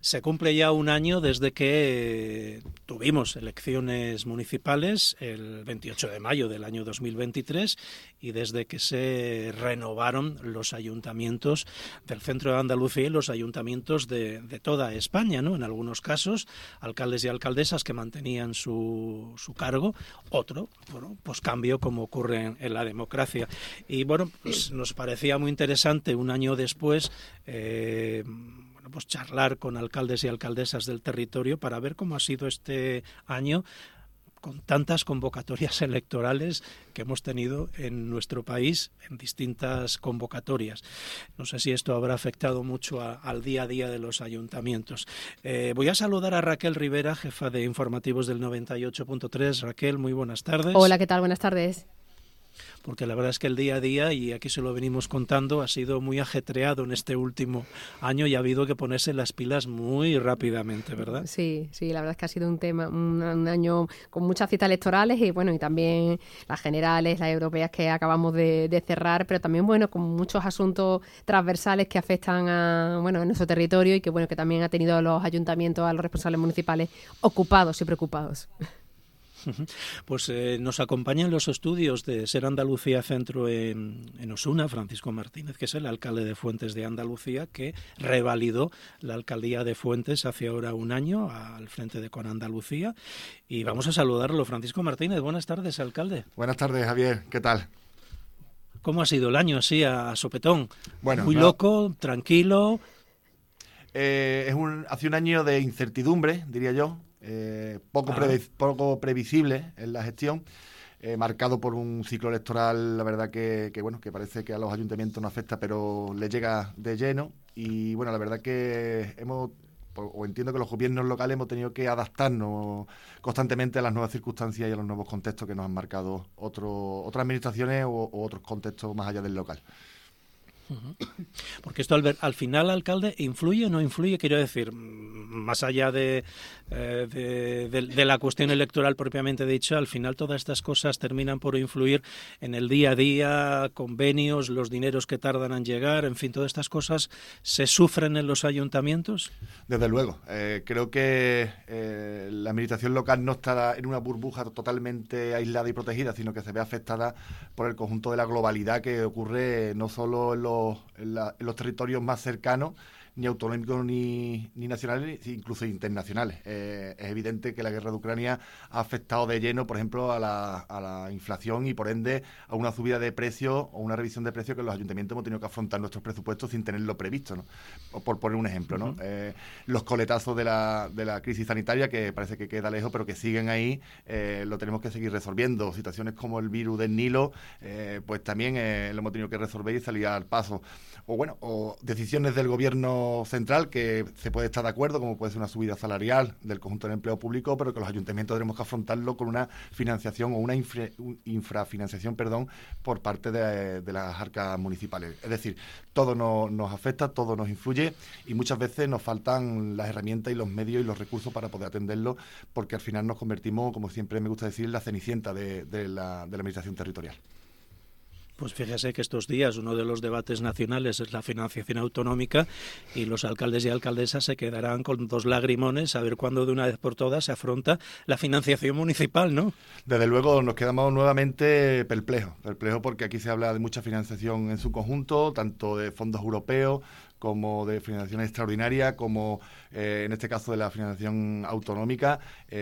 Se cumple ya un año desde que tuvimos elecciones municipales el 28 de mayo del año 2023 y desde que se renovaron los ayuntamientos del centro de Andalucía y los ayuntamientos de toda España, ¿no? En algunos casos, alcaldes y alcaldesas que mantenían su cargo, otro, bueno, pues cambio como ocurre en la democracia. Y bueno, pues nos parecía muy interesante un año después pues charlar con alcaldes y alcaldesas del territorio para ver cómo ha sido este año con tantas convocatorias electorales que hemos tenido en nuestro país, en distintas convocatorias. No sé si esto habrá afectado mucho al día a día de los ayuntamientos. Voy a saludar a Raquel Rivera, jefa de informativos del 98.3. Raquel, muy buenas tardes. Hola, ¿qué tal? Buenas tardes. Porque la verdad es que el día a día, y aquí se lo venimos contando, ha sido muy ajetreado en este último año y ha habido que ponerse las pilas muy rápidamente, ¿verdad? Sí, la verdad es que ha sido un año con muchas citas electorales y bueno, y también las generales, las europeas que acabamos de cerrar, pero también bueno, con muchos asuntos transversales que afectan a nuestro territorio y que bueno, que también ha tenido a los ayuntamientos, a los responsables municipales ocupados y preocupados. Pues nos acompaña en los estudios de Ser Andalucía Centro en Osuna, Francisco Martínez, que es el alcalde de Fuentes de Andalucía, que revalidó la alcaldía de Fuentes hace ahora un año al frente de Con Andalucía. Y vamos a saludarlo. Francisco Martínez, buenas tardes, alcalde. Buenas tardes, Javier. ¿Qué tal? ¿Cómo ha sido el año así a sopetón? Bueno, muy loco, tranquilo. Ha sido un año de incertidumbre, diría yo. Poco previsible en la gestión, marcado por un ciclo electoral, la verdad que parece que a los ayuntamientos no afecta, pero le llega de lleno. Y bueno, la verdad que entiendo que los gobiernos locales hemos tenido que adaptarnos constantemente a las nuevas circunstancias y a los nuevos contextos que nos han marcado otras administraciones o otros contextos más allá del local. Porque esto al final, alcalde, ¿influye o no influye? Quiero decir, más allá de la cuestión electoral propiamente dicha, al final todas estas cosas terminan por influir en el día a día, convenios, los dineros que tardan en llegar, en fin, todas estas cosas ¿se sufren en los ayuntamientos? Desde luego. Creo que la administración local no está en una burbuja totalmente aislada y protegida, sino que se ve afectada por el conjunto de la globalidad que ocurre no solo en los territorios más cercanos, ni autonómicos ni nacionales, incluso internacionales. Es evidente que la guerra de Ucrania ha afectado de lleno, por ejemplo, a la inflación y, por ende, a una subida de precios o una revisión de precios que los ayuntamientos hemos tenido que afrontar nuestros presupuestos sin tenerlo previsto, ¿no? O por poner un ejemplo, ¿no? Los coletazos de la crisis sanitaria, que parece que queda lejos, pero que siguen ahí, lo tenemos que seguir resolviendo. Situaciones como el virus del Nilo, pues también lo hemos tenido que resolver y salir al paso. O decisiones del gobierno central que se puede estar de acuerdo, como puede ser una subida salarial del conjunto del empleo público, pero que los ayuntamientos tenemos que afrontarlo con una financiación o una infrafinanciación, por parte de las arcas municipales. Es decir, todo nos afecta, todo nos influye y muchas veces nos faltan las herramientas y los medios y los recursos para poder atenderlo, porque al final nos convertimos, como siempre me gusta decir, en la cenicienta de la administración territorial. Pues fíjese que estos días uno de los debates nacionales es la financiación autonómica y los alcaldes y alcaldesas se quedarán con dos lagrimones a ver cuándo de una vez por todas se afronta la financiación municipal, ¿no? Desde luego nos quedamos nuevamente perplejos porque aquí se habla de mucha financiación en su conjunto, tanto de fondos europeos como de financiación extraordinaria, como en este caso de la financiación autonómica,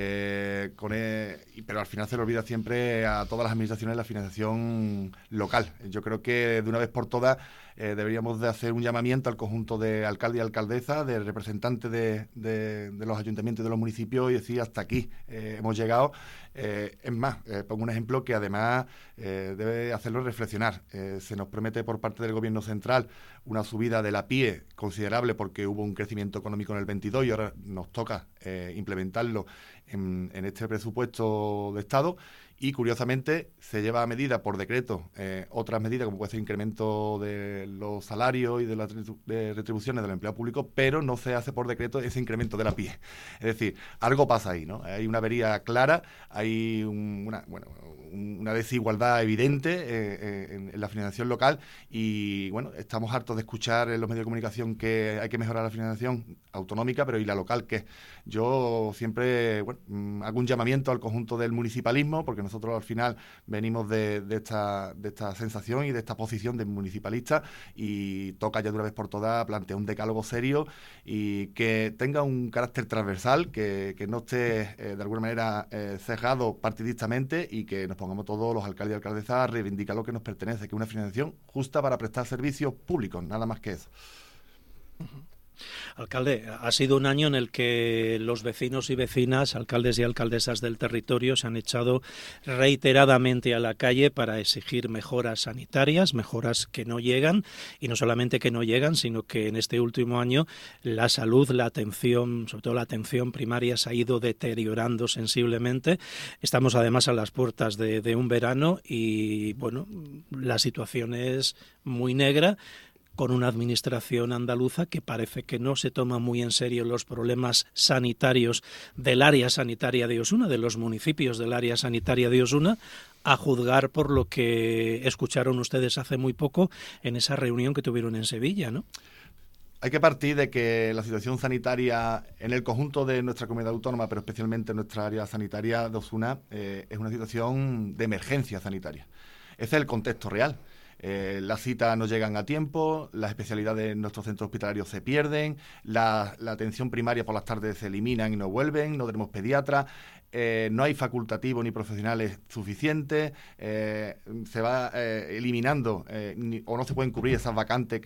pero al final se le olvida siempre a todas las administraciones la financiación local. Yo creo que de una vez por todas deberíamos de hacer un llamamiento al conjunto de alcaldes y alcaldesas, de representantes de los ayuntamientos y de los municipios y decir hasta aquí hemos llegado. Es más, pongo un ejemplo que además debe hacerlo reflexionar. Se nos promete por parte del gobierno central una subida de la PIE considerable porque hubo un crecimiento económico en el 22 y ahora nos toca implementarlo en este presupuesto de Estado Y, curiosamente, se lleva a medida por decreto otras medidas, como puede ser incremento de los salarios y de las retribuciones del empleo público, pero no se hace por decreto ese incremento de la PIE. Es decir, algo pasa ahí, ¿no? Hay una avería clara, hay una desigualdad evidente en la financiación local y, bueno, estamos hartos de escuchar en los medios de comunicación que hay que mejorar la financiación autonómica, pero ¿y la local qué? Yo siempre hago un llamamiento al conjunto del municipalismo, porque nosotros al final venimos de esta sensación y de esta posición de municipalista, y toca ya de una vez por todas plantear un decálogo serio y que tenga un carácter transversal, que no esté de alguna manera cejado partidistamente, y que nos pongamos todos los alcaldes y alcaldesas a reivindicar lo que nos pertenece, que es una financiación justa para prestar servicios públicos, nada más que eso. Alcalde, ha sido un año en el que los vecinos y vecinas, alcaldes y alcaldesas del territorio, se han echado reiteradamente a la calle para exigir mejoras sanitarias, mejoras que no llegan, y no solamente que no llegan, sino que en este último año la salud, la atención, sobre todo la atención primaria, se ha ido deteriorando sensiblemente. Estamos además a las puertas de un verano y, bueno, la situación es muy negra, con una administración andaluza que parece que no se toma muy en serio los problemas sanitarios del área sanitaria de Osuna, de los municipios del área sanitaria de Osuna, a juzgar por lo que escucharon ustedes hace muy poco en esa reunión que tuvieron en Sevilla, ¿no? Hay que partir de que la situación sanitaria en el conjunto de nuestra comunidad autónoma, pero especialmente en nuestra área sanitaria de Osuna, es una situación de emergencia sanitaria. Ese es el contexto real. Las citas no llegan a tiempo, las especialidades en nuestros centros hospitalarios se pierden, la atención primaria por las tardes se eliminan y no vuelven, no tenemos pediatras, no hay facultativos ni profesionales suficientes, se va eliminando o no se pueden cubrir esas vacantes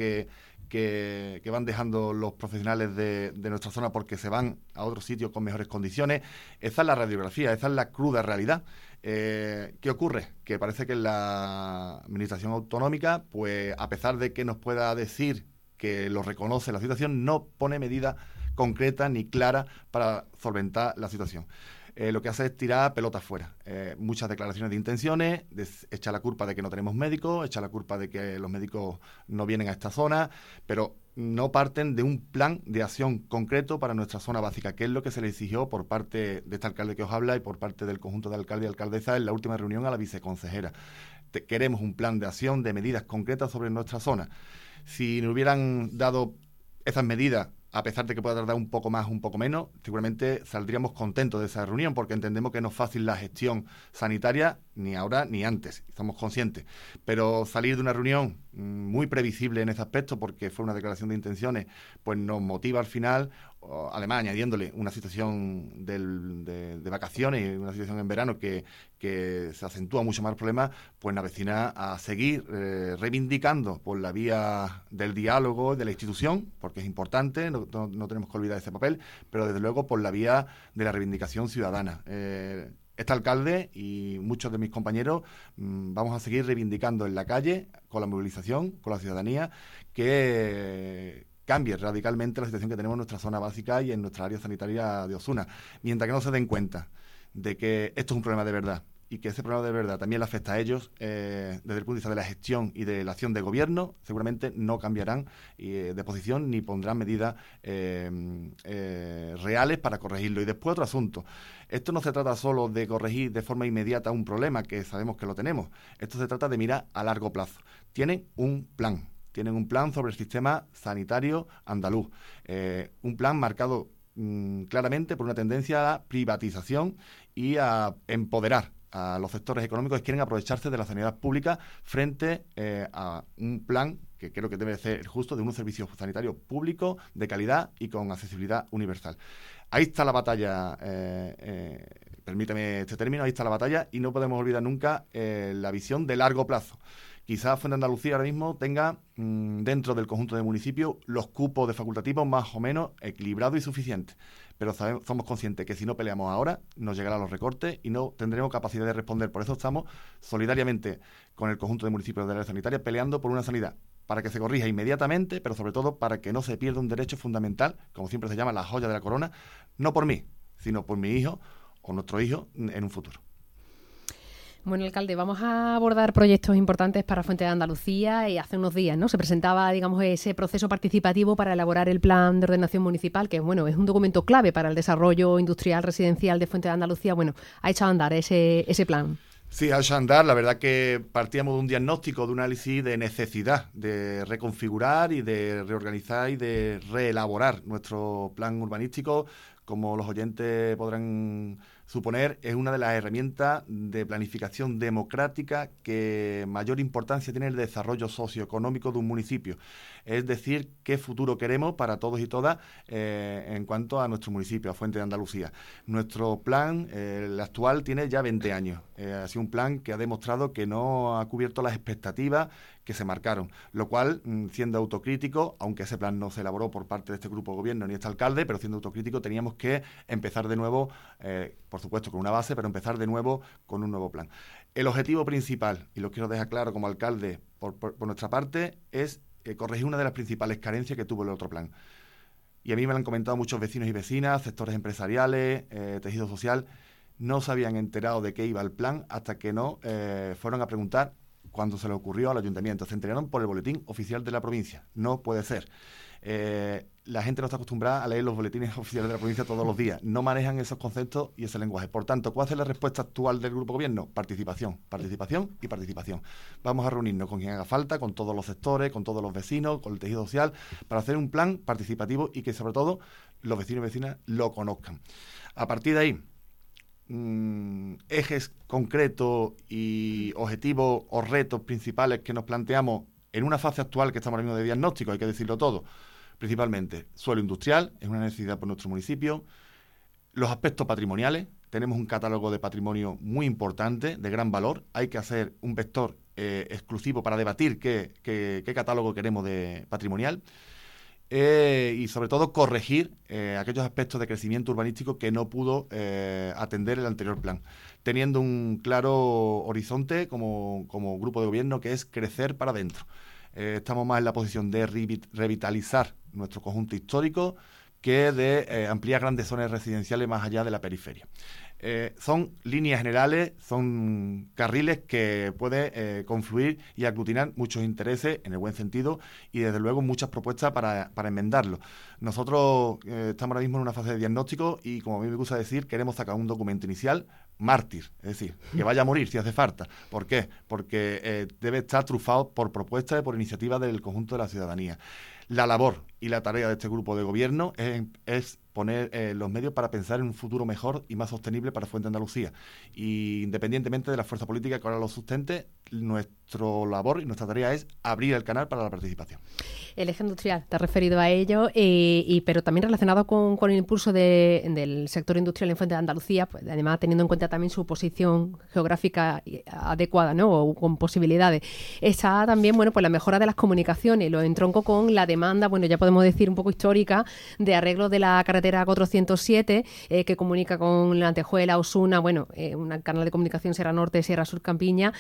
que van dejando los profesionales de nuestra zona porque se van a otros sitios con mejores condiciones. Esa es la radiografía, esa es la cruda realidad. ¿Qué ocurre? Que parece que la administración autonómica, pues a pesar de que nos pueda decir que lo reconoce la situación, no pone medidas concretas ni claras para solventar la situación. Lo que hace es tirar pelotas fuera. Muchas declaraciones de intenciones, echa la culpa de que no tenemos médicos, echa la culpa de que los médicos no vienen a esta zona, pero no parten de un plan de acción concreto para nuestra zona básica, que es lo que se le exigió por parte de este alcalde que os habla y por parte del conjunto de alcaldes y alcaldesas en la última reunión a la viceconsejera. Queremos un plan de acción, de medidas concretas sobre nuestra zona. Si nos hubieran dado esas medidas, a pesar de que pueda tardar un poco más, un poco menos, seguramente saldríamos contentos de esa reunión, porque entendemos que no es fácil la gestión sanitaria, ni ahora ni antes, somos conscientes. Pero salir de una reunión muy previsible en ese aspecto, porque fue una declaración de intenciones, pues nos motiva al final, además añadiéndole una situación de vacaciones y una situación en verano que se acentúa mucho más el problema, pues nos avecina a seguir reivindicando por la vía del diálogo de la institución, porque es importante, no tenemos que olvidar ese papel, pero desde luego por la vía de la reivindicación ciudadana. Este alcalde y muchos de mis compañeros vamos a seguir reivindicando en la calle, con la movilización, con la ciudadanía, que cambie radicalmente la situación que tenemos en nuestra zona básica y en nuestra área sanitaria de Osuna. Mientras que no se den cuenta de que esto es un problema de verdad y que ese problema de verdad también le afecta a ellos, desde el punto de vista de la gestión y de la acción de gobierno, seguramente no cambiarán de posición ni pondrán medidas reales para corregirlo. Y después otro asunto. Esto no se trata solo de corregir de forma inmediata un problema, que sabemos que lo tenemos. Esto se trata de mirar a largo plazo. Tienen un plan sobre el sistema sanitario andaluz. Un plan marcado claramente por una tendencia a la privatización y a empoderar a los sectores económicos que quieren aprovecharse de la sanidad pública frente a un plan que creo que debe ser justo, de unos servicios sanitarios públicos de calidad y con accesibilidad universal. Ahí está la batalla, permíteme este término, ahí está la batalla, y no podemos olvidar nunca la visión de largo plazo. Quizás Fuente Andalucía ahora mismo tenga dentro del conjunto de municipios los cupos de facultativos más o menos equilibrados y suficientes, pero somos conscientes que si no peleamos ahora nos llegarán los recortes y no tendremos capacidad de responder. Por eso estamos solidariamente con el conjunto de municipios de la área sanitaria peleando por una sanidad para que se corrija inmediatamente, pero sobre todo para que no se pierda un derecho fundamental, como siempre se llama la joya de la corona, no por mí, sino por mi hijo o nuestro hijo en un futuro. Bueno, alcalde, vamos a abordar proyectos importantes para Fuente de Andalucía y hace unos días, ¿no? Se presentaba, digamos, ese proceso participativo para elaborar el Plan de Ordenación Municipal, que, bueno, es un documento clave para el desarrollo industrial residencial de Fuente de Andalucía. Bueno, ha echado a andar ese plan. Sí, ha echado a andar. La verdad que partíamos de un diagnóstico, de un análisis de necesidad de reconfigurar y de reorganizar y de reelaborar nuestro plan urbanístico. Como los oyentes podrán suponer, es una de las herramientas de planificación democrática que mayor importancia tiene en el desarrollo socioeconómico de un municipio. Es decir, qué futuro queremos para todos y todas en cuanto a nuestro municipio, a Fuente de Andalucía. Nuestro plan, el actual, tiene ya 20 años. Ha sido un plan que ha demostrado que no ha cubierto las expectativas que se marcaron, lo cual, siendo autocrítico, aunque ese plan no se elaboró por parte de este grupo de gobierno ni este alcalde, pero siendo autocrítico teníamos que empezar de nuevo, por supuesto con una base, pero empezar de nuevo con un nuevo plan. El objetivo principal, y lo quiero dejar claro como alcalde por nuestra parte, es corregir una de las principales carencias que tuvo el otro plan. Y a mí me lo han comentado muchos vecinos y vecinas, sectores empresariales, tejido social, no se habían enterado de qué iba el plan hasta que no fueron a preguntar cuando se le ocurrió al ayuntamiento. Se enteraron por el boletín oficial de la provincia. No puede ser. La gente no está acostumbrada a leer los boletines oficiales de la provincia todos los días. No manejan esos conceptos y ese lenguaje. Por tanto, ¿cuál es la respuesta actual del grupo gobierno? Participación, participación y participación. Vamos a reunirnos con quien haga falta, con todos los sectores, con todos los vecinos, con el tejido social, para hacer un plan participativo y que, sobre todo, los vecinos y vecinas lo conozcan. A partir de ahí, ejes concretos y objetivos o retos principales que nos planteamos en una fase actual que estamos ahora mismo de diagnóstico, hay que decirlo todo, principalmente suelo industrial, es una necesidad por nuestro municipio, los aspectos patrimoniales, tenemos un catálogo de patrimonio muy importante, de gran valor, hay que hacer un vector exclusivo para debatir qué catálogo queremos de patrimonial. Y sobre todo corregir aquellos aspectos de crecimiento urbanístico que no pudo atender el anterior plan, teniendo un claro horizonte como grupo de gobierno, que es crecer para adentro. Estamos más en la posición de revitalizar nuestro conjunto histórico que de ampliar grandes zonas residenciales más allá de la periferia. Son líneas generales, son carriles que pueden confluir y aglutinar muchos intereses en el buen sentido y desde luego muchas propuestas para enmendarlo. Nosotros estamos ahora mismo en una fase de diagnóstico y, como a mí me gusta decir, queremos sacar un documento inicial mártir, es decir, que vaya a morir si hace falta. ¿Por qué? Porque debe estar trufado por propuestas y por iniciativas del conjunto de la ciudadanía. La labor y la tarea de este grupo de gobierno es poner los medios para pensar en un futuro mejor y más sostenible para Fuente Andalucía. Y independientemente de la fuerza política que ahora lo sustente, nuestra labor y nuestra tarea es abrir el canal para la participación. El eje industrial, te has referido a ello, pero también relacionado con el impulso del sector industrial en Fuente de Andalucía, pues, además teniendo en cuenta también su posición geográfica adecuada, ¿no? O con posibilidades. Está también, bueno, pues la mejora de las comunicaciones, lo entronco con la demanda, bueno, ya podemos decir un poco histórica, de arreglo de la carretera 407, que comunica con la Antejuela, Osuna, bueno, un canal de comunicación Sierra Norte, Sierra Sur, Campiña.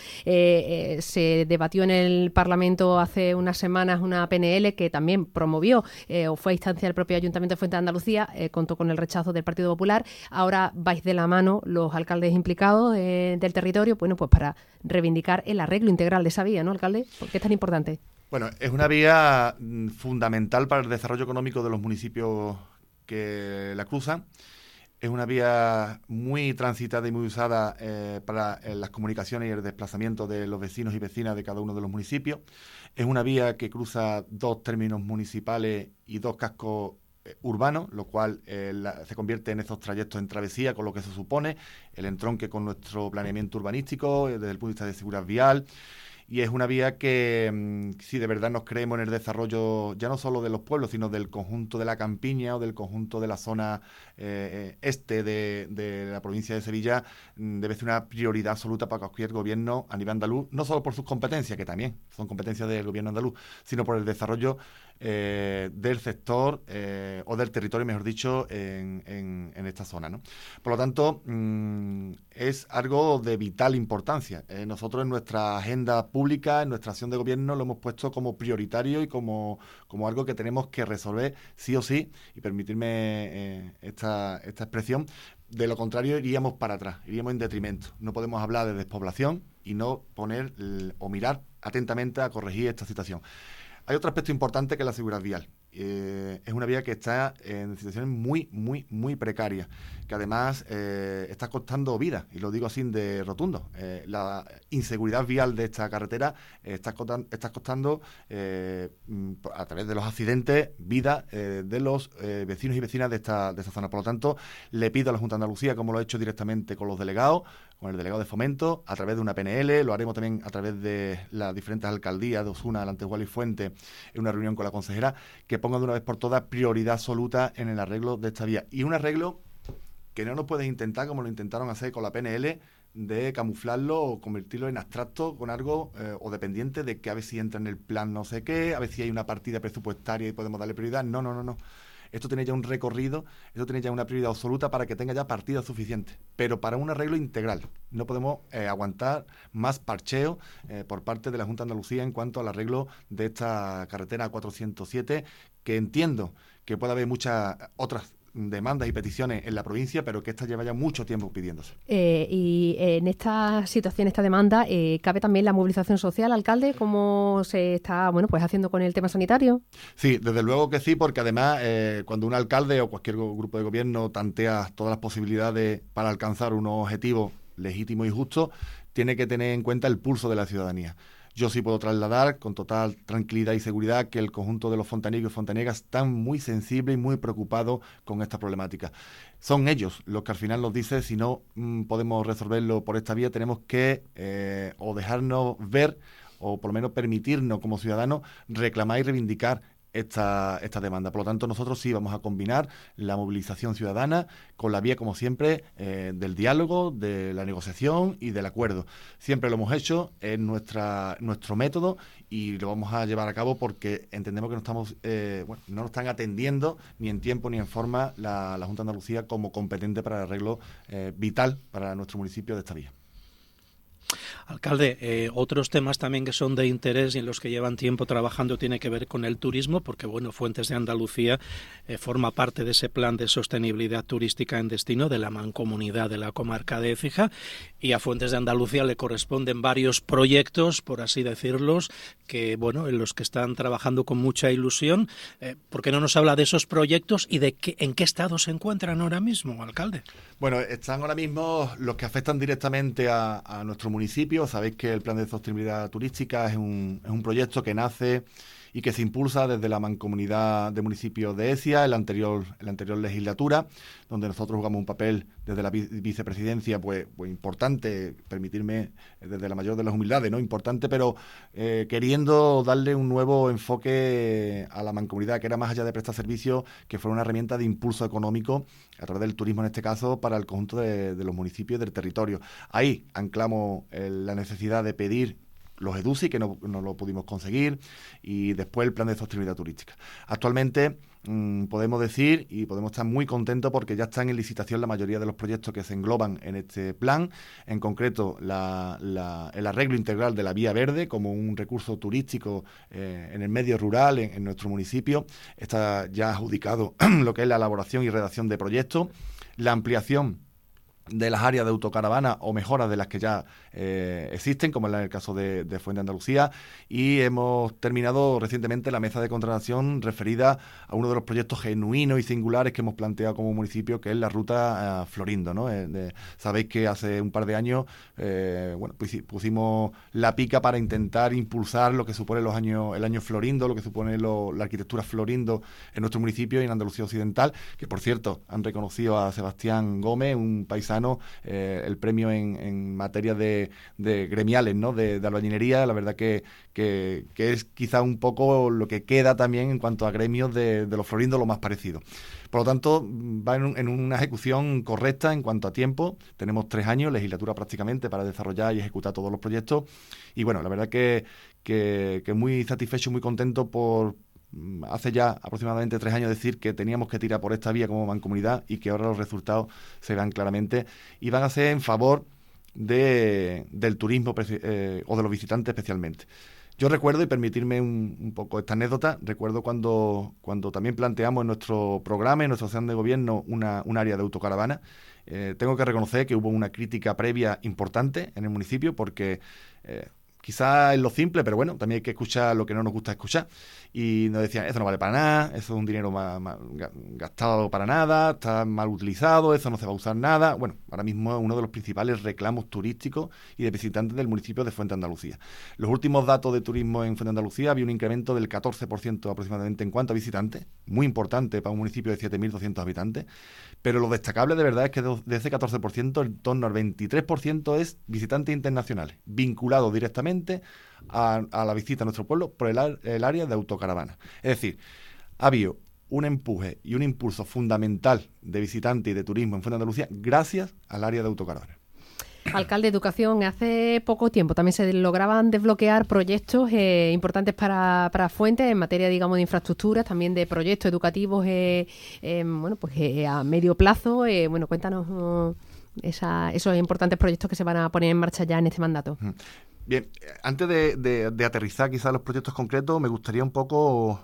Se debatió en el Parlamento hace unas semanas una PNL que también promovió o fue a instancia del propio Ayuntamiento de Fuente de Andalucía, contó con el rechazo del Partido Popular. Ahora vais de la mano los alcaldes implicados del territorio, bueno, pues para reivindicar el arreglo integral de esa vía, ¿no, alcalde? ¿Por qué es tan importante? Bueno, es una vía fundamental para el desarrollo económico de los municipios que la cruzan. Es una vía muy transitada y muy usada para las comunicaciones y el desplazamiento de los vecinos y vecinas de cada uno de los municipios. Es una vía que cruza 2 términos municipales y 2 cascos urbanos, lo cual se convierte en estos trayectos en travesía, con lo que se supone el entronque con nuestro planeamiento urbanístico desde el punto de vista de seguridad vial. Y es una vía que, si de verdad nos creemos en el desarrollo ya no solo de los pueblos, sino del conjunto de la campiña o del conjunto de la zona este de la provincia de Sevilla, debe ser una prioridad absoluta para cualquier gobierno a nivel andaluz, no solo por sus competencias, que también son competencias del gobierno andaluz, sino por el desarrollo del sector o del territorio, mejor dicho, en esta zona, ¿no? Por lo tanto, es algo de vital importancia. Nosotros en nuestra agenda pública, en nuestra acción de gobierno, lo hemos puesto como prioritario y como algo que tenemos que resolver sí o sí, y permitirme esta expresión. De lo contrario, iríamos para atrás, iríamos en detrimento. No podemos hablar de despoblación y no poner o mirar atentamente a corregir esta situación. Hay otro aspecto importante que es la seguridad vial. Es una vía que está en situaciones muy, muy, muy precarias, que además está costando vidas, y lo digo así de rotundo. La inseguridad vial de esta carretera está costando, a través de los accidentes, vidas de los vecinos y vecinas de esta zona. Por lo tanto, le pido a la Junta de Andalucía, como lo he hecho directamente con los delegados, con el delegado de Fomento, a través de una PNL, lo haremos también a través de las diferentes alcaldías de Osuna, La Anteguala y Fuente, en una reunión con la consejera, que pongan de una vez por todas prioridad absoluta en el arreglo de esta vía. Y un arreglo que no nos puedes intentar, como lo intentaron hacer con la PNL, de camuflarlo o convertirlo en abstracto con algo o dependiente de que a ver si entra en el plan no sé qué, a ver si hay una partida presupuestaria y podemos darle prioridad. No. Esto tiene ya un recorrido, esto tiene ya una prioridad absoluta para que tenga ya partidas suficientes, pero para un arreglo integral. No podemos aguantar más parcheo por parte de la Junta de Andalucía en cuanto al arreglo de esta carretera 407, que entiendo que puede haber muchas otras demandas y peticiones en la provincia, pero que esta lleva ya mucho tiempo pidiéndose. Y en esta situación, esta demanda, ¿cabe también la movilización social, alcalde? ¿Cómo se está pues haciendo con el tema sanitario? Sí, desde luego que sí, porque además cuando un alcalde o cualquier grupo de gobierno tantea todas las posibilidades para alcanzar unos objetivos legítimos y justos, tiene que tener en cuenta el pulso de la ciudadanía. Yo sí puedo trasladar con total tranquilidad y seguridad que el conjunto de los fontaniegos y fontaniegas están muy sensibles y muy preocupados con esta problemática. Son ellos los que al final nos dicen si no podemos resolverlo por esta vía, tenemos que o dejarnos ver o por lo menos permitirnos como ciudadanos reclamar y reivindicar esta demanda. Por lo tanto, nosotros sí vamos a combinar la movilización ciudadana con la vía, como siempre, del diálogo, de la negociación y del acuerdo. Siempre lo hemos hecho, es nuestro método y lo vamos a llevar a cabo porque entendemos que no nos están atendiendo ni en tiempo ni en forma la Junta de Andalucía como competente para el arreglo vital para nuestro municipio de esta vía. Alcalde, otros temas también que son de interés y en los que llevan tiempo trabajando tiene que ver con el turismo, porque Fuentes de Andalucía forma parte de ese plan de sostenibilidad turística en destino de la mancomunidad de la comarca de Écija, y a Fuentes de Andalucía le corresponden varios proyectos, por así decirlos, que en los que están trabajando con mucha ilusión. ¿Por qué no nos habla de esos proyectos y de en qué estado se encuentran ahora mismo, alcalde? Bueno, están ahora mismo los que afectan directamente a nuestro municipio. Sabéis que el Plan de Sostenibilidad Turística es un proyecto que nace y que se impulsa desde la Mancomunidad de Municipios de Écija en la anterior legislatura, donde nosotros jugamos un papel desde la vicepresidencia pues importante, permitirme desde la mayor de las humildades, ¿no? Importante, pero queriendo darle un nuevo enfoque a la mancomunidad, que era más allá de prestar servicios, que fuera una herramienta de impulso económico a través del turismo en este caso para el conjunto de los municipios del territorio. Ahí anclamos la necesidad de pedir los EDUSI, que no lo pudimos conseguir, y después el plan de sostenibilidad turística. Actualmente podemos decir y podemos estar muy contentos porque ya están en licitación la mayoría de los proyectos que se engloban en este plan, en concreto el arreglo integral de la Vía Verde como un recurso turístico en el medio rural, en nuestro municipio. Está ya adjudicado lo que es la elaboración y redacción de proyectos, la ampliación de las áreas de autocaravana o mejoras de las que ya existen, como en el caso de Fuente de Andalucía, y hemos terminado recientemente la mesa de contratación referida a uno de los proyectos genuinos y singulares que hemos planteado como municipio, que es la ruta Florindo, ¿no? Sabéis que hace un par de años pusimos la pica para intentar impulsar lo que supone el año Florindo, lo que supone la arquitectura Florindo en nuestro municipio y en Andalucía Occidental, que por cierto han reconocido a Sebastián Gómez, un paisano, el premio en materia de gremiales, ¿no? de albañilería. La verdad que es quizá un poco lo que queda también en cuanto a gremios de los florindos, lo más parecido. Por lo tanto, va en una ejecución correcta en cuanto a tiempo. Tenemos 3 años, legislatura prácticamente, para desarrollar y ejecutar todos los proyectos. Y la verdad que muy satisfecho, muy contento por hace ya aproximadamente 3 años decir que teníamos que tirar por esta vía como mancomunidad y que ahora los resultados se vean claramente y van a ser en favor del turismo o de los visitantes especialmente. Yo recuerdo, y permitirme un poco esta anécdota, recuerdo cuando también planteamos en nuestro programa, en nuestra acción de gobierno, un área de autocaravana. Tengo que reconocer que hubo una crítica previa importante en el municipio porque quizá es lo simple, pero bueno, también hay que escuchar lo que no nos gusta escuchar. Y nos decían, eso no vale para nada, eso es un dinero gastado para nada, está mal utilizado, eso no se va a usar nada. Bueno, ahora mismo es uno de los principales reclamos turísticos y de visitantes del municipio de Fuente Andalucía. Los últimos datos de turismo en Fuente Andalucía había un incremento del 14% aproximadamente en cuanto a visitantes, muy importante para un municipio de 7.200 habitantes, pero lo destacable de verdad es que de ese 14%, en torno al 23% es visitantes internacionales, vinculados directamente a la visita a nuestro pueblo por el área de autocaravana. Es decir, ha habido un empuje y un impulso fundamental de visitantes y de turismo en Fuente Andalucía gracias al área de autocaravana. Alcalde de Educación, hace poco tiempo también se lograban desbloquear proyectos importantes para Fuente en materia, digamos, de infraestructuras, también de proyectos educativos a medio plazo. Cuéntanos esos importantes proyectos que se van a poner en marcha ya en este mandato. Bien, antes de aterrizar quizás los proyectos concretos, me gustaría un poco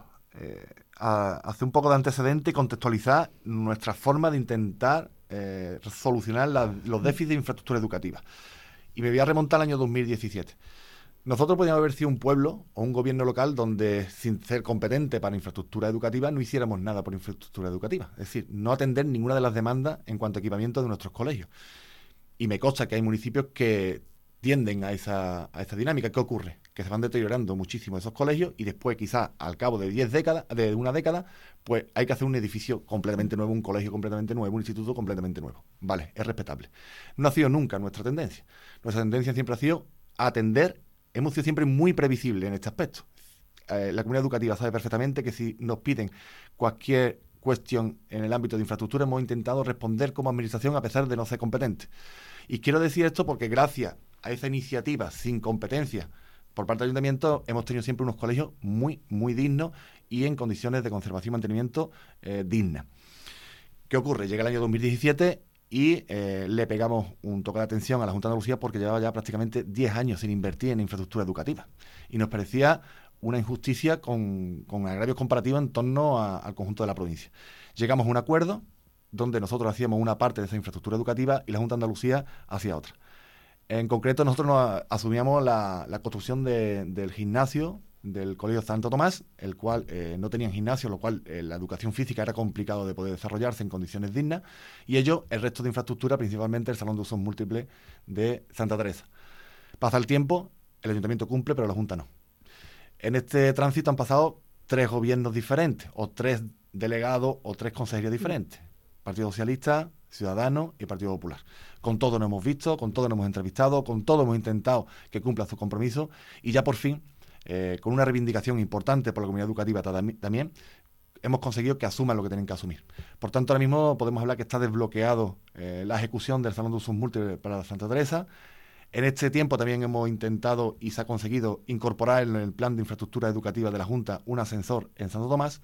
hacer un poco de antecedente y contextualizar nuestra forma de intentar solucionar los déficits de infraestructura educativa. Y me voy a remontar al año 2017. Nosotros podíamos haber sido un pueblo o un gobierno local donde, sin ser competente para infraestructura educativa, no hiciéramos nada por infraestructura educativa. Es decir, no atender ninguna de las demandas en cuanto a equipamiento de nuestros colegios. Y me consta que hay municipios que tienden a esa dinámica. ¿Qué ocurre? Que se van deteriorando muchísimo esos colegios y después, quizás al cabo de una década, pues hay que hacer un edificio completamente nuevo, un colegio completamente nuevo, un instituto completamente nuevo. Vale, es respetable. No ha sido nunca nuestra tendencia. Nuestra tendencia siempre ha sido atender. Hemos sido siempre muy previsibles en este aspecto. La comunidad educativa sabe perfectamente que si nos piden cualquier cuestión en el ámbito de infraestructura, hemos intentado responder como administración a pesar de no ser competentes. Y quiero decir esto porque gracias a esa iniciativa sin competencia por parte del ayuntamiento hemos tenido siempre unos colegios muy, muy dignos y en condiciones de conservación y mantenimiento dignas. ¿Qué ocurre? Llega el año 2017 y le pegamos un toque de atención a la Junta de Andalucía porque llevaba ya prácticamente 10 años sin invertir en infraestructura educativa. Y nos parecía una injusticia con agravios comparativos en torno al conjunto de la provincia. Llegamos a un acuerdo donde nosotros hacíamos una parte de esa infraestructura educativa y la Junta de Andalucía hacía otra. En concreto, nosotros asumíamos la construcción del gimnasio del Colegio Santo Tomás, el cual no tenía gimnasio, lo cual la educación física era complicado de poder desarrollarse en condiciones dignas, y ello, el resto de infraestructura, principalmente el Salón de Usos Múltiples de Santa Teresa. Pasa el tiempo, el ayuntamiento cumple, pero la Junta no. En este tránsito han pasado 3 gobiernos diferentes, o 3 delegados, o 3 consejerías diferentes. Partido Socialista, Ciudadanos y Partido Popular. Con todo nos hemos visto, con todo nos hemos entrevistado, con todo hemos intentado que cumpla sus compromisos y ya por fin, con una reivindicación importante por la comunidad educativa también, hemos conseguido que asuman lo que tienen que asumir. Por tanto, ahora mismo podemos hablar que está desbloqueado la ejecución del Salón de Usos Múltiples para Santa Teresa. En este tiempo también hemos intentado y se ha conseguido incorporar en el plan de infraestructura educativa de la Junta un ascensor en Santo Tomás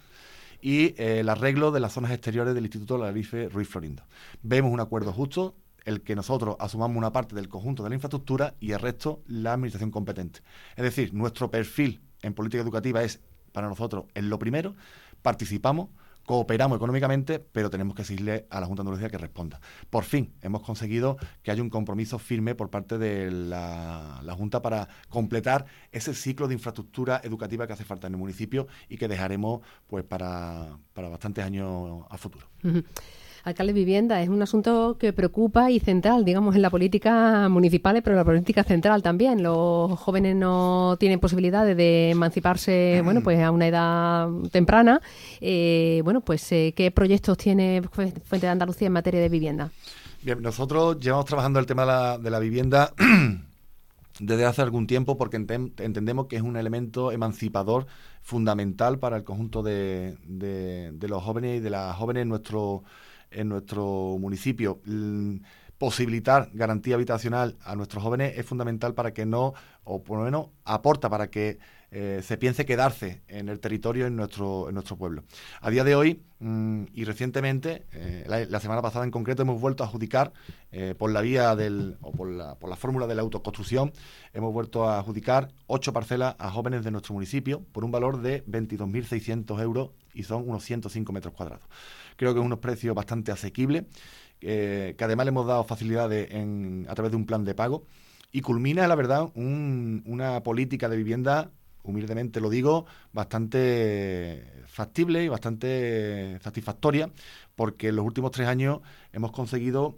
y el arreglo de las zonas exteriores del Instituto Larife Ruiz Florindo. Vemos un acuerdo justo, el que nosotros asumamos una parte del conjunto de la infraestructura y el resto la administración competente. Es decir, nuestro perfil en política educativa es, para nosotros, en lo primero, participamos, cooperamos económicamente, pero tenemos que exigirle a la Junta de Andalucía que responda. Por fin hemos conseguido que haya un compromiso firme por parte de la Junta para completar ese ciclo de infraestructura educativa que hace falta en el municipio y que dejaremos pues para bastantes años a futuro. Uh-huh. Alcalde, vivienda es un asunto que preocupa y central, digamos, en la política municipal, pero en la política central también. Los jóvenes no tienen posibilidades de emanciparse, a una edad temprana. ¿Qué proyectos tiene Fuente de Andalucía en materia de vivienda? Bien, nosotros llevamos trabajando el tema de la vivienda desde hace algún tiempo porque entendemos que es un elemento emancipador fundamental para el conjunto de los jóvenes y de las jóvenes en nuestro municipio. posibilitar garantía habitacional a nuestros jóvenes es fundamental para que no, o por lo menos aporta para que se piense quedarse en el territorio, en nuestro pueblo. A día de hoy y recientemente, la semana pasada en concreto, hemos vuelto a adjudicar por la vía por la fórmula de la autoconstrucción, hemos vuelto a adjudicar 8 parcelas a jóvenes de nuestro municipio por un valor de 22.600 euros y son unos 105 metros cuadrados. Creo que es unos precios bastante asequibles, que además le hemos dado facilidades a través de un plan de pago y culmina, la verdad, una política de vivienda, humildemente lo digo, bastante factible y bastante satisfactoria, porque en los últimos 3 años hemos conseguido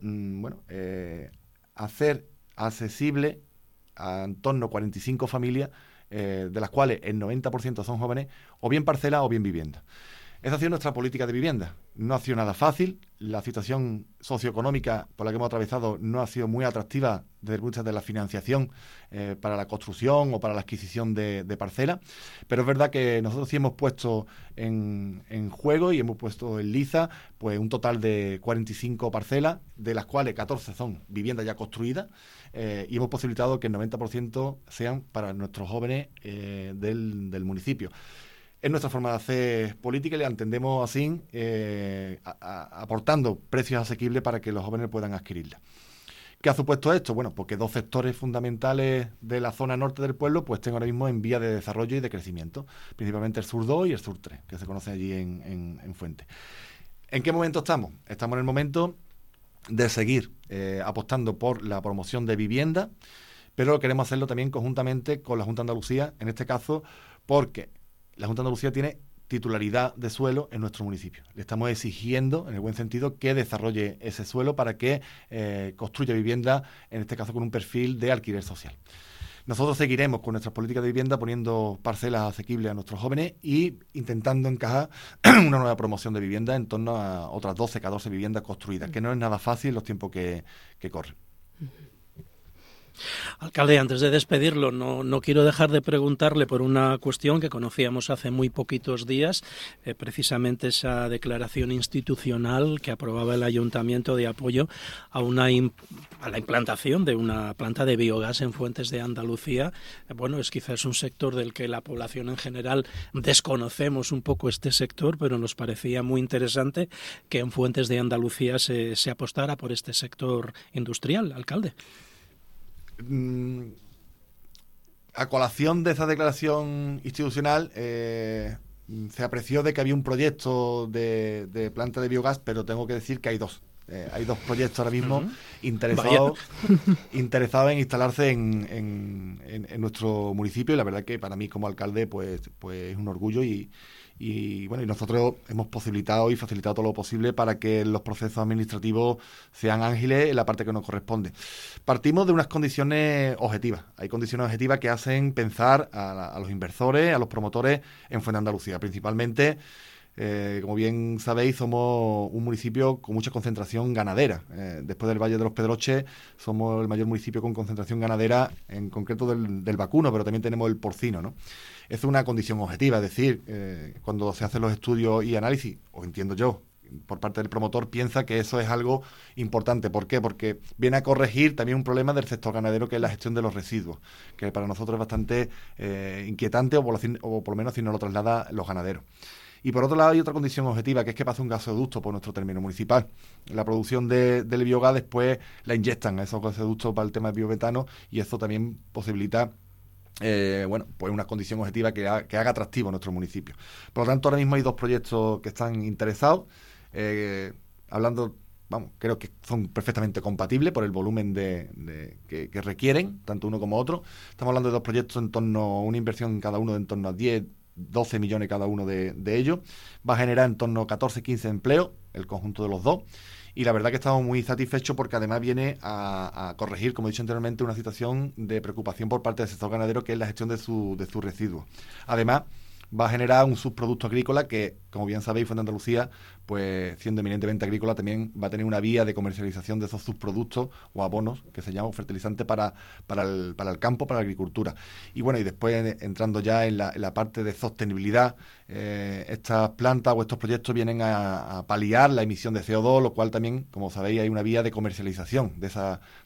hacer accesible a en torno a 45 familias, de las cuales el 90% son jóvenes, o bien parcela o bien vivienda. Esa ha sido nuestra política de vivienda. No ha sido nada fácil. La situación socioeconómica por la que hemos atravesado no ha sido muy atractiva desde el punto de vista de la financiación para la construcción o para la adquisición de parcelas. Pero es verdad que nosotros sí hemos puesto en juego y hemos puesto en liza pues un total de 45 parcelas, de las cuales 14 son viviendas ya construidas, y hemos posibilitado que el 90% sean para nuestros jóvenes del municipio. Es nuestra forma de hacer política y la entendemos así, aportando precios asequibles para que los jóvenes puedan adquirirla. ¿Qué ha supuesto esto? Bueno, porque 2 sectores fundamentales de la zona norte del pueblo pues estén ahora mismo en vía de desarrollo y de crecimiento, principalmente el sur 2 y el sur 3, que se conoce allí en Fuente. ¿En qué momento estamos? Estamos en el momento de seguir apostando por la promoción de vivienda, pero queremos hacerlo también conjuntamente con la Junta de Andalucía, en este caso porque la Junta de Andalucía tiene titularidad de suelo en nuestro municipio. Le estamos exigiendo, en el buen sentido, que desarrolle ese suelo para que construya vivienda, en este caso con un perfil de alquiler social. Nosotros seguiremos con nuestras políticas de vivienda poniendo parcelas asequibles a nuestros jóvenes y intentando encajar una nueva promoción de vivienda en torno a otras 12, 14 viviendas construidas, que no es nada fácil en los tiempos que corren. Alcalde, antes de despedirlo, no quiero dejar de preguntarle por una cuestión que conocíamos hace muy poquitos días, precisamente esa declaración institucional que aprobaba el Ayuntamiento de apoyo a la implantación de una planta de biogás en Fuentes de Andalucía. Bueno, es quizás un sector del que la población en general desconocemos un poco este sector, pero nos parecía muy interesante que en Fuentes de Andalucía se apostara por este sector industrial, alcalde. A colación de esa declaración institucional se apreció de que había un proyecto de planta de biogás, pero tengo que decir que hay 2. Hay 2 proyectos ahora mismo interesados en instalarse en nuestro municipio, y la verdad que para mí como alcalde pues es un orgullo y bueno, y nosotros hemos posibilitado y facilitado todo lo posible para que los procesos administrativos sean ágiles en la parte que nos corresponde. Partimos de unas condiciones objetivas. Hay condiciones objetivas que hacen pensar a los inversores, a los promotores en Fuente de Andalucía. Principalmente, como bien sabéis, somos un municipio con mucha concentración ganadera. Después del Valle de los Pedroches, somos el mayor municipio con concentración ganadera, en concreto del vacuno, pero también tenemos el porcino, ¿no? Es una condición objetiva, es decir, cuando se hacen los estudios y análisis, o entiendo yo, por parte del promotor, piensa que eso es algo importante. ¿Por qué? Porque viene a corregir también un problema del sector ganadero, que es la gestión de los residuos, que para nosotros es bastante inquietante, o por lo menos si no lo traslada los ganaderos. Y por otro lado hay otra condición objetiva, que es que pasa un gasoducto por nuestro término municipal. La producción del biogás después la inyectan a esos gasoductos para el tema del biometano, y eso también posibilita pues una condición objetiva que haga atractivo nuestro municipio. Por lo tanto, ahora mismo hay 2 proyectos que están interesados, creo que son perfectamente compatibles por el volumen que requieren, tanto uno como otro. Estamos hablando de 2 proyectos en torno a una inversión cada uno de en torno a 10-12 millones cada uno de ellos. Va a generar en torno a 14-15 empleos el conjunto de los 2. Y la verdad que estamos muy satisfechos porque además viene a corregir, como he dicho anteriormente, una situación de preocupación por parte del sector ganadero, que es la gestión de sus residuos. Además, va a generar un subproducto agrícola que, como bien sabéis, Fuente de Andalucía, pues siendo eminentemente agrícola, también va a tener una vía de comercialización de esos subproductos o abonos, que se llaman fertilizantes para el campo, para la agricultura. Y bueno, y después entrando ya en la parte de sostenibilidad, estas plantas o estos proyectos vienen a paliar la emisión de CO2, lo cual también, como sabéis, hay una vía de comercialización de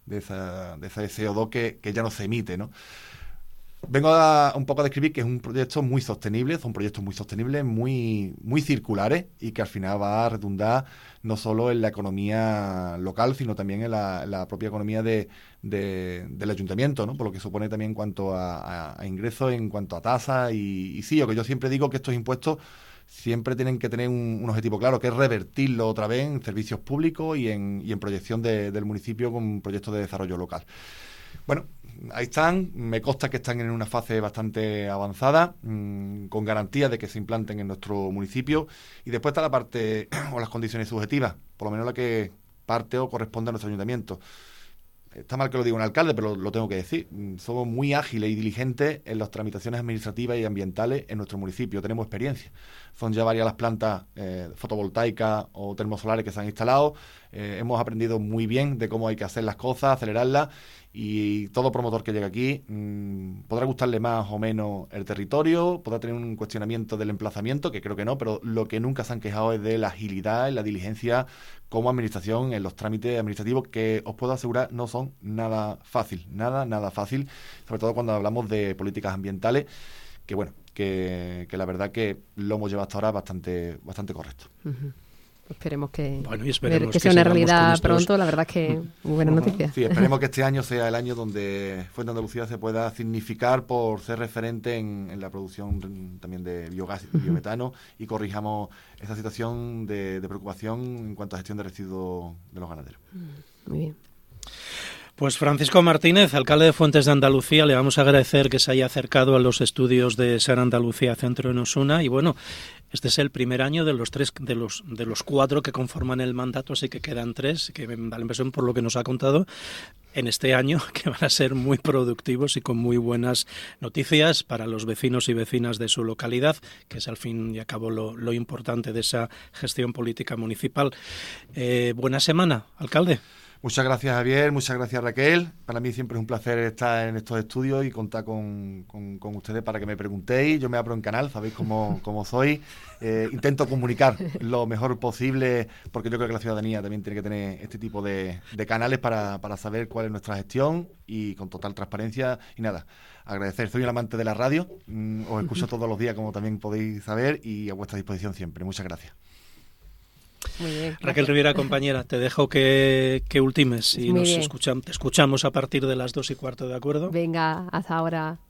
ese CO2 que ya no se emite, ¿no? Vengo un poco a describir que es un proyecto muy sostenible, son proyectos muy sostenibles, muy circulares y que al final va a redundar no solo en la economía local, sino también en la propia economía del ayuntamiento, ¿no? Por lo que supone también en cuanto a ingresos, en cuanto a tasas y sí, lo que yo siempre digo que estos impuestos siempre tienen que tener un objetivo claro, que es revertirlo otra vez en servicios públicos y en proyección del municipio con proyectos de desarrollo local. Bueno, ahí están, me consta que están en una fase bastante avanzada, con garantía de que se implanten en nuestro municipio, y después está la parte o las condiciones subjetivas, por lo menos la que parte o corresponde a nuestro ayuntamiento. Está mal que lo diga un alcalde, pero lo tengo que decir. Somos muy ágiles y diligentes en las tramitaciones administrativas y ambientales en nuestro municipio. Tenemos experiencia. Son ya varias las plantas fotovoltaicas o termosolares que se han instalado. Hemos aprendido muy bien de cómo hay que hacer las cosas, acelerarlas, y todo promotor que llegue aquí podrá gustarle más o menos el territorio, podrá tener un cuestionamiento del emplazamiento, que creo que no, pero lo que nunca se han quejado es de la agilidad y la diligencia como administración en los trámites administrativos, que os puedo asegurar no son nada fácil, nada fácil, sobre todo cuando hablamos de políticas ambientales, que bueno, que la verdad que lo hemos llevado hasta ahora bastante correcto. Uh-huh. Esperemos que, esperemos que sea una realidad pronto, la verdad es que muy buena noticia. Sí, esperemos que este año sea el año donde Fuente de Andalucía se pueda significar por ser referente en la producción también de biogás y biometano, y corrijamos esa situación de preocupación en cuanto a gestión de residuos de los ganaderos. Muy bien. Pues Francisco Martínez, alcalde de Fuentes de Andalucía, le vamos a agradecer que se haya acercado a los estudios de SER Andalucía Centro en Osuna, y bueno, este es el primer año de los 4 que conforman el mandato, así que quedan 3, que me da la impresión por lo que nos ha contado en este año que van a ser muy productivos y con muy buenas noticias para los vecinos y vecinas de su localidad, que es al fin y al cabo lo importante de esa gestión política municipal. Buena semana, alcalde. Muchas gracias, Javier, muchas gracias, Raquel. Para mí siempre es un placer estar en estos estudios y contar con ustedes para que me preguntéis. Yo me abro en canal, sabéis cómo soy. Intento comunicar lo mejor posible, porque yo creo que la ciudadanía también tiene que tener este tipo de canales para saber cuál es nuestra gestión, y con total transparencia. Y nada, agradecer. Soy un amante de la radio, os escucho todos los días, como también podéis saber, y a vuestra disposición siempre. Muchas gracias. Muy bien. Raquel Riviera, compañera, te dejo que ultimes y Muy te bien. escuchamos a partir de las 2:15, ¿de acuerdo? Venga, hasta ahora.